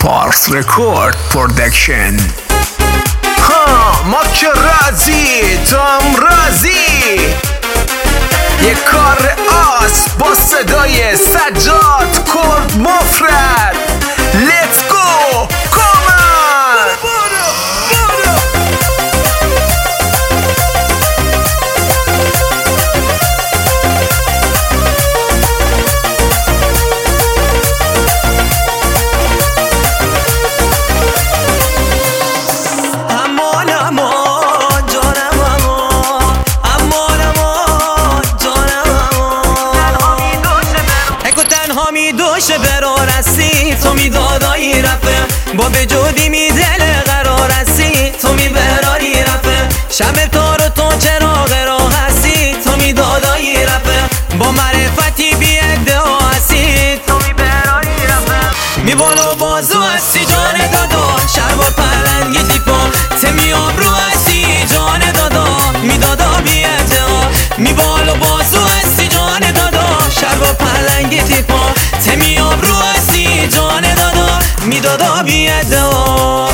پارس رکورد پرودکشن. ها ما که رازی، تو هم رازی. یک کار آس با صدای سجاد کرد مفرد. لیتس گو کامان. دوشه برار هستی تو می دادایی رفه با به جودی می دل قرار هستی تو می براری رفه شب تارو تو چراغ راه هستی تو می دادایی رفه با معرفتی بی ادعا هستی تو می براری رفه می بالو بازو هستی جان دادا شربار پلنگی دیپا تمی آبرو هستی جان دادا می دادا بی ادعا می بالو بازو هستی جان دادا شربار پلنگی دیپا تمی آبرو هستی جان دادا می دادا بی ادعا.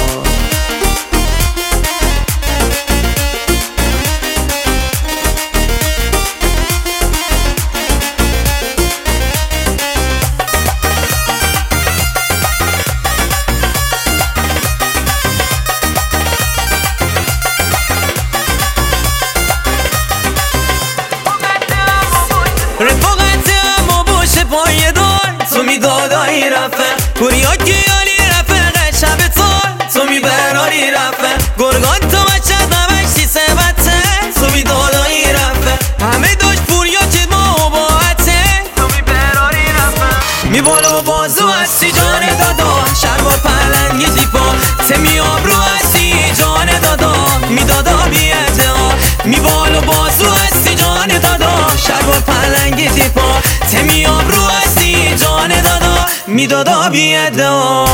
تو می دادایی رفه پوریا گیالی رفه شب تو می براری رفه گرگان تو بچه نمک سیسه بطه تو می دادایی رفه همه داشت پوریا که ما باعته تو می براری رفه می بالو بازو هستی جان دادا شربار پلنگی دیپا تمی آبرو هستی جان دادا می دادا بی ادعا می بالو بازو هستی جان دادا شربار پلنگی دیپا تمی آبرو هستی جان دادا می دادا بی ادعا.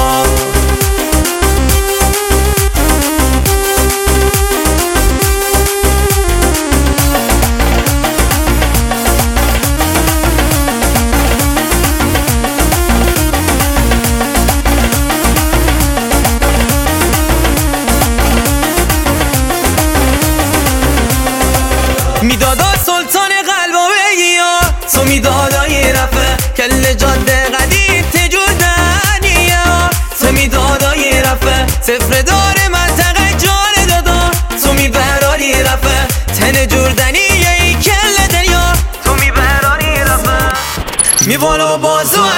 می دادا سلطان قلبا بگیا تو می دادایی رفه کل جاده قدیم تجور دنیا تو می دادایی رفه سفر داره منطقه جان دادا تو می براری رفه تن جوردنی یه کل دریا تو می براری رفه می بالو بازو